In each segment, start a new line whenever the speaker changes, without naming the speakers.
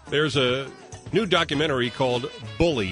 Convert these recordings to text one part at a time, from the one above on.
There's a new documentary called Bully.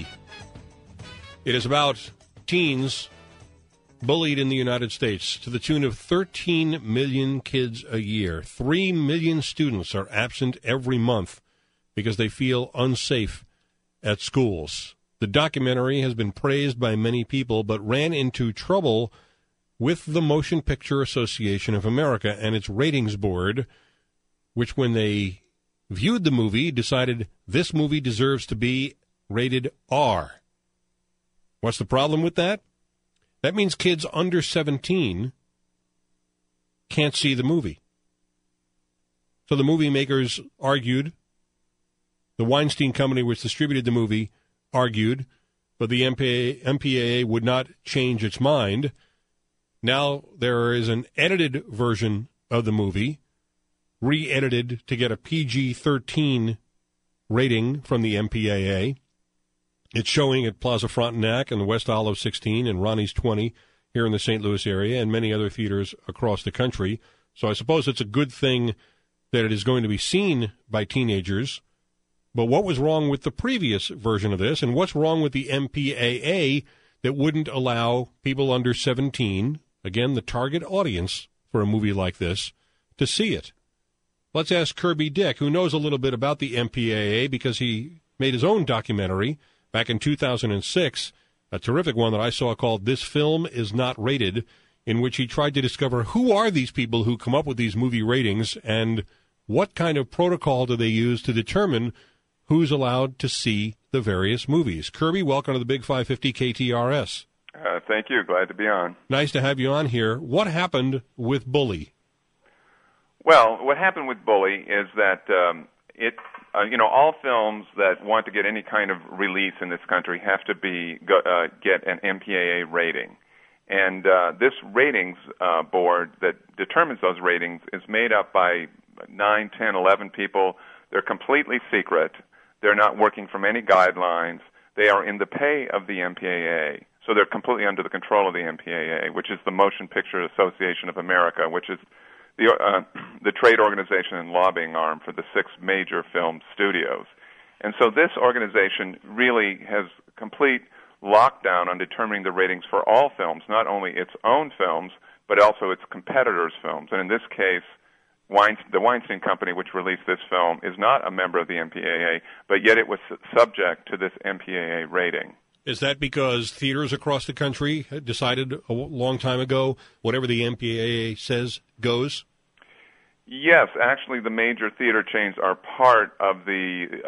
It is about teens bullied in the United States to the tune of 13 million kids a year. 3 million students are absent every month because they feel unsafe at schools. The documentary has been praised by many people, but ran into trouble with the Motion Picture Association of America and its ratings board, which when they viewed the movie, decided this movie deserves to be rated R. What's the problem with that? That means kids under 17 can't see the movie. So the movie makers argued, the Weinstein Company, which distributed the movie, argued, but the MPAA would not change its mind. Now there is an edited version of the movie, re-edited to get a PG-13 rating from the MPAA. It's showing at Plaza Frontenac and the West Olive 16 and Ronnie's 20 here in the St. Louis area and many other theaters across the country. So I suppose it's a good thing that it is going to be seen by teenagers. But what was wrong with the previous version of this, and what's wrong with the MPAA that wouldn't allow people under 17, again, the target audience for a movie like this, to see it? Let's ask Kirby Dick, who knows a little bit about the MPAA because he made his own documentary back in 2006, a terrific one that I saw called This Film Is Not Rated, in which he tried to discover who are these people who come up with these movie ratings and what kind of protocol do they use to determine who's allowed to see the various movies. Kirby, welcome to the Big 550 KTRS.
Thank you. Glad to be on.
Nice to have you on here. What happened with Bully?
Well, what happened with Bully is that all films that want to get any kind of release in this country have to get an MPAA rating. And this ratings board that determines those ratings is made up by 9, 10, 11 people. They're completely secret. They're not working from any guidelines. They are in the pay of the MPAA. So they're completely under the control of the MPAA, which is the Motion Picture Association of America, which is the trade organization and lobbying arm for the 6 major film studios. And so this organization really has complete lockdown on determining the ratings for all films, not only its own films, but also its competitors' films. And in this case, the Weinstein Company, which released this film, is not a member of the MPAA, but yet it was subject to this MPAA rating.
Is that because theaters across the country decided a long time ago, whatever the MPAA says goes?
Yes, actually, the major theater chains are part of they're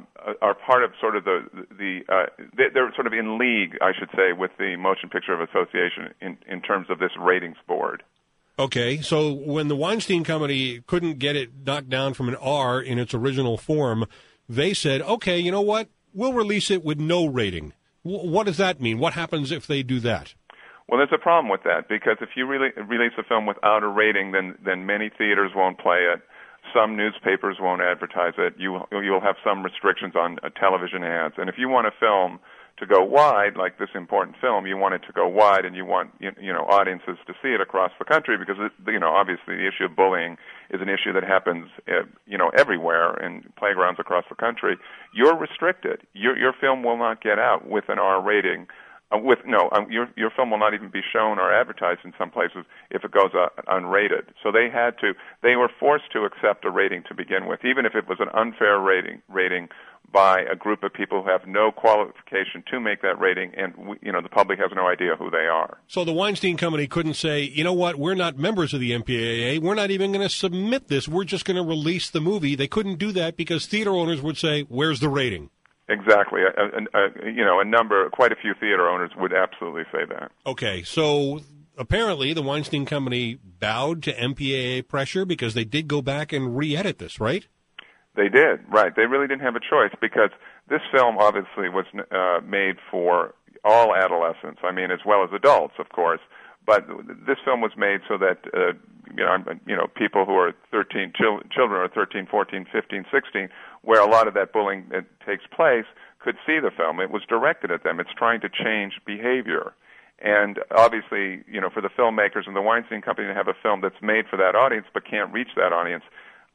sort of in league, I should say, with the Motion Picture Association in terms of this ratings board.
Okay, so when the Weinstein Company couldn't get it knocked down from an R in its original form, they said, okay, you know what? We'll release it with no rating. What does that mean? What happens if they do that?
Well, there's a problem with that, because if you release a film without a rating, then many theaters won't play it. Some newspapers won't advertise it. You'll have some restrictions on television ads. And if you want a film to go wide, like this important film, you want it to go wide, and you want audiences to see it across the country, because obviously the issue of bullying is an issue that happens everywhere in playgrounds across the country. You're restricted. Your film will not get out with an R rating. Your film will not even be shown or advertised in some places if it goes unrated. So they were forced to accept a rating to begin with, even if it was an unfair rating by a group of people who have no qualification to make that rating, and the public has no idea who they are.
So the Weinstein Company couldn't say, you know what, we're not members of the MPAA, we're not even going to submit this, we're just going to release the movie. They couldn't do that because theater owners would say, where's the rating?
Exactly. Quite a few theater owners would absolutely say that.
Okay, so apparently the Weinstein Company bowed to MPAA pressure because they did go back and re-edit this, right?
They did, right. They really didn't have a choice, because this film obviously was made for all adolescents, as well as adults, of course. But this film was made so that people who are 13, children are 13, 14, 15, 16, where a lot of that bullying takes place, could see the film. It was directed at them. It's trying to change behavior. And obviously, for the filmmakers and the Weinstein Company to have a film that's made for that audience but can't reach that audience,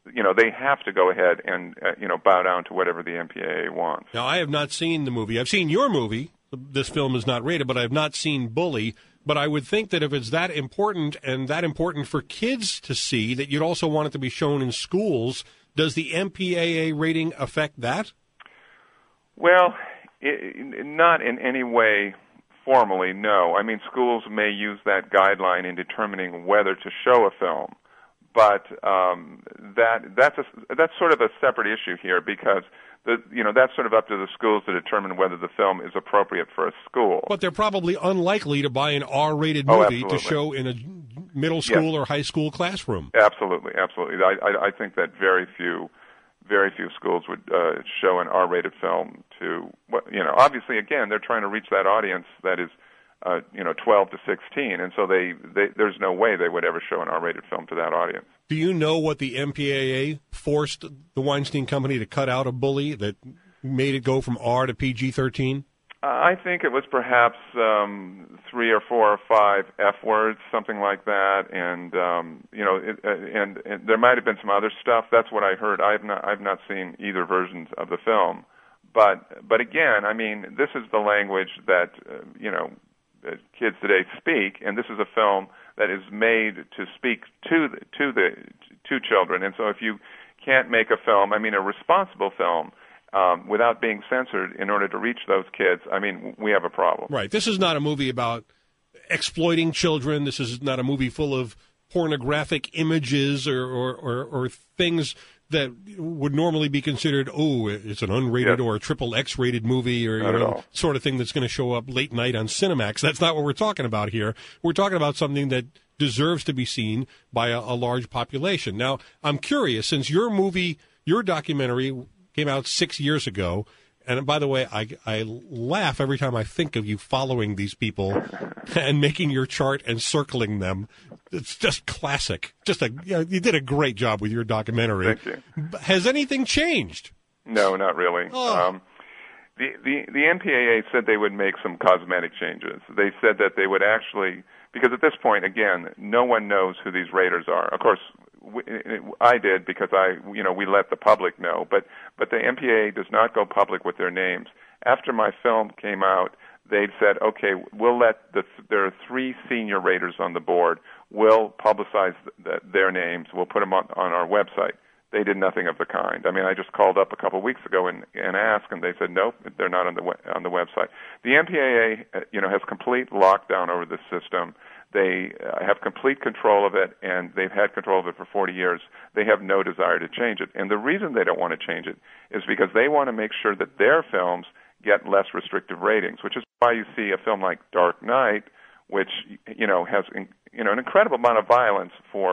they have to go ahead and bow down to whatever the MPAA wants.
Now, I have not seen the movie. I've seen your movie. This film is not rated, but I have not seen Bully. But I would think that if it's that important and that important for kids to see, that you'd also want it to be shown in schools. Does the MPAA rating affect that?
Well, not in any way formally, no. I mean, schools may use that guideline in determining whether to show a film, but that's sort of a separate issue here, because that's sort of up to the schools to determine whether the film is appropriate for a school.
But they're probably unlikely to buy an R-rated movie to
absolutely.
show in a middle school or high school classroom.
Absolutely. I think that very few schools would show an R-rated film to, obviously, again, they're trying to reach that audience that is 12 to 16, and so there's no way they would ever show an R-rated film to that audience.
Do you know what the MPAA forced the Weinstein Company to cut out of Bully that made it go from R to PG-13?
I think it was perhaps 3 or 4 or 5 F words, something like that, and and there might have been some other stuff. That's what I heard. I've not seen either versions of the film, but again, I mean, this is the language that kids today speak, and this is a film that is made to speak to children. And so if you can't make a film, a responsible film, without being censored in order to reach those kids, we have a problem.
Right. This is not a movie about exploiting children. This is not a movie full of pornographic images or things that would normally be considered, it's an unrated or a triple X-rated movie or sort of thing that's going to show up late night on Cinemax. That's not what we're talking about here. We're talking about something that deserves to be seen by a large population. Now, I'm curious, since your documentary came out 6 years ago, and by the way, I laugh every time I think of you following these people and making your chart and circling them. It's just classic. You did a great job with your documentary.
Thank you.
Has anything changed?
No, not really.
Oh.
The MPAA said they would make some cosmetic changes. They said that they would actually, because at this point, again, no one knows who these raters are. Of course, I did, because we let the public know, but the MPAA does not go public with their names. After my film came out, they said, okay, we'll there are 3 senior raters on the board. We'll publicize their names. We'll put them on our website. They did nothing of the kind. I just called up a couple of weeks ago and asked, and they said, nope, they're not on the website. The MPAA, has complete lockdown over this system. They have complete control of it, and they've had control of it for 40 years. They have no desire to change it. And the reason they don't want to change it is because they want to make sure that their films get less restrictive ratings, which is why you see a film like Dark Knight, which has an incredible amount of violence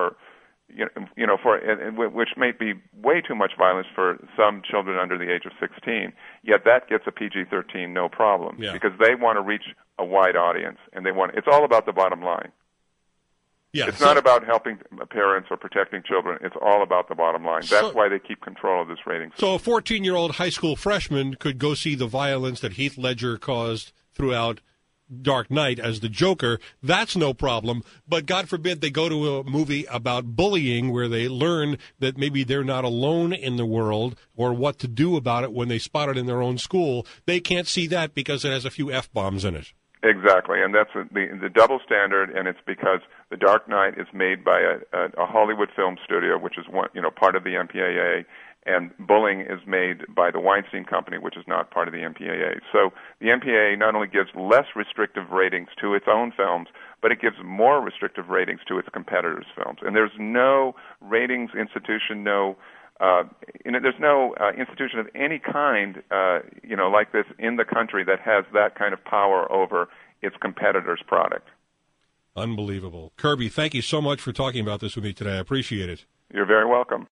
which may be way too much violence for some children under the age of 16. Yet that gets a PG-13 no problem, because they want to reach a wide audience, and it's all about the bottom line.
Yeah,
it's not about helping parents or protecting children. It's all about the bottom line. That's why they keep control of this rating system.
So a 14-year-old high school freshman could go see the violence that Heath Ledger caused throughout Dark Knight as the Joker. That's no problem. But God forbid they go to a movie about bullying where they learn that maybe they're not alone in the world or what to do about it when they spot it in their own school. They can't see that because it has a few F-bombs in it.
Exactly, and that's the double standard, and it's because The Dark Knight is made by a Hollywood film studio, which is part of the MPAA, and Bullying is made by the Weinstein Company, which is not part of the MPAA. So the MPAA not only gives less restrictive ratings to its own films, but it gives more restrictive ratings to its competitors' films. And there's no ratings institution, there's no institution of any kind, like this in the country that has that kind of power over its competitor's product.
Unbelievable. Kirby, thank you so much for talking about this with me today. I appreciate it.
You're very welcome.